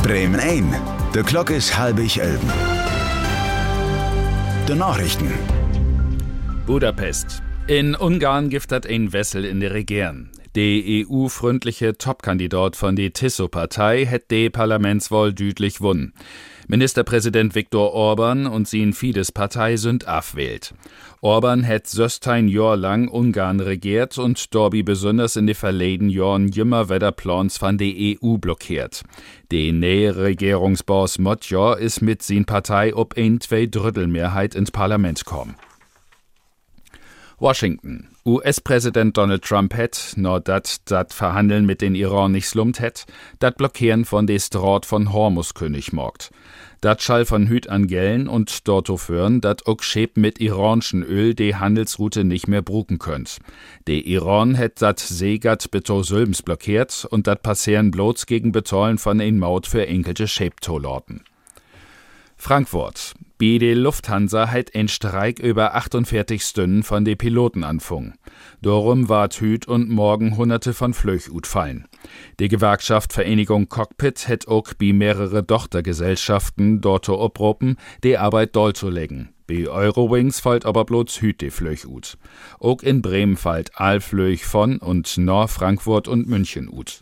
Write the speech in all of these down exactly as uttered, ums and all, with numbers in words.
Bremen ein. De Klok is halbig elben. De Nachrichten. Budapest. In Ungarn giftet ein Wessel in der Regierung. Der E U-freundliche Topkandidat von der Tiso-Partei hat die Parlamentswahl deutlich gewonnen. Ministerpräsident Viktor Orban und sein Fidesz-Partei sind abwählt. Orban hat sechzehn Jahre lang Ungarn regiert und dabei besonders in den verleden Jahren immer wieder Plans von der E U blockiert. Der neue Regierungsboss Magyar ist mit seiner Partei ob ein Zwei-Drittel-Mehrheit ins Parlament gekommen. Washington. U S-Präsident Donald Trump hat, nur dat dat Verhandeln mit den Iran nicht slummt hat, dat Blockieren von des Draht von Hormuzkönig morgt. Dat schall von Hüt an Gellen und dorto führen, dat ook Schäb mit iranischen Öl die Handelsroute nicht mehr bruken könnt. De Iran het dat Seegat beto Sülbens blockiert und dat passieren bloß gegen Betollen von ein Maut für enkelte Schäbtolorten. Frankfurt. Bei der Lufthansa hat ein Streik über achtundvierzig Stunden von den Piloten anfangen. Darum ward hüt und morgen hunderte von Flöch utfallen. Die Gewerkschaft Vereinigung Cockpit hat auch bei mehrere Tochtergesellschaften dort opropen, die Arbeit doll zu legen. Bei Eurowings fällt aber bloß hüt die Flöch ut. Auch in Bremen fällt all Flöch von und nach Frankfurt und München ut.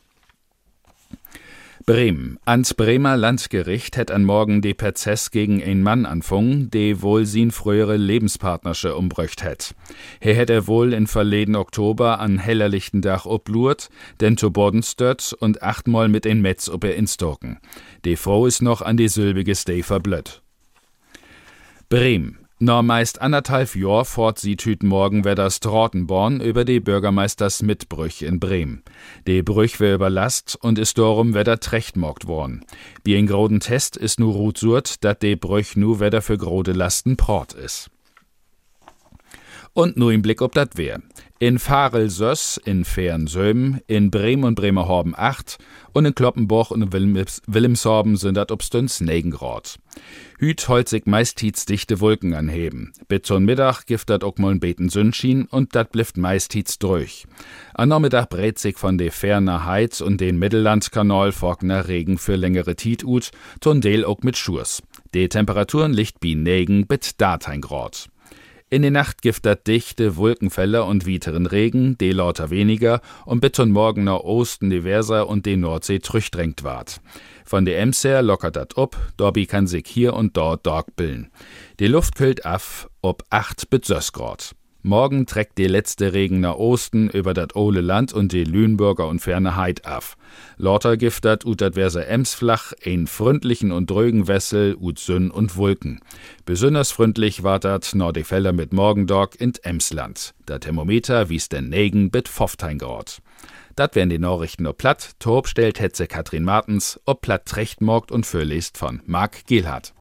Bremen. Ans Bremer Landgericht hat an morgen de Prozess gegen einen Mann anfangen, de wohl sin frühere Lebenspartnersche umbröcht hat. He hätt er wohl in verleden Oktober an hellerlichten Dach oblurt, den zu Boden stört und achtmal mit ein Metz ob er instorken. De Frau ist noch an die sülbige Steh verblött. Bremen. Nur meist anderthalb Jahr fort sieht hüt morgen wer das Trottenborn über die Bürgermeisters Mitbrüch in Bremen. Die Brüch wär überlast und ist darum wer der trechtmorgt worden. Wie ein groden Test ist nu rutsurt, dat de Brüch nu wer für grode Lasten Port is. Und nu im Blick ob dat wär. In Farel-Söss, in Fehern-Söm, in Bremen und Bremerhorben acht und in Kloppenborch und in Wilhelms Wilhelmshorben sind dat obstüns negen Grad. Hüt holzig meist hiets dichte Wolken anheben. Bis zum Mittag gift dat ook mol'n beten Sonnenschien und dat blifft meist hiets durch. An Nachmittag brät sich von de Ferner Heiz und den Mittellandkanal folgender Regen für längere Tiet ut, Tondel ook mit Schurs. De Temperaturen liegt bi negen bis datein Grad. In der Nacht gift dat dichte Wolkenfelder und wieteren Regen, de lauter weniger, und bitte morgen nach Osten diverser und de Nordsee trüchdrängt ward. Von de Ems her lockert dat ob, dorbi kann sich hier und dort Dorg billen. Die Luft kühlt af, ob acht bis sechs Grad. Morgen trägt die letzte Regen nach Osten über dat Ole Land und die Lüneburger und ferne Heid af. Lauter gift dat ut dat verse Ems flach, ein freundlichen und drögen Wessel ut Sünn und Wolken. Besonders freundlich war dat nor die Felder mit Morgendorg in Emsland. Der Thermometer wies den negen bis fünfzehn Grad. Dat wären die Nachrichten ob platt, Torb stellt Hetze Katrin Martens, ob platt trecht morgt und fürlest von Marc Gehlhardt.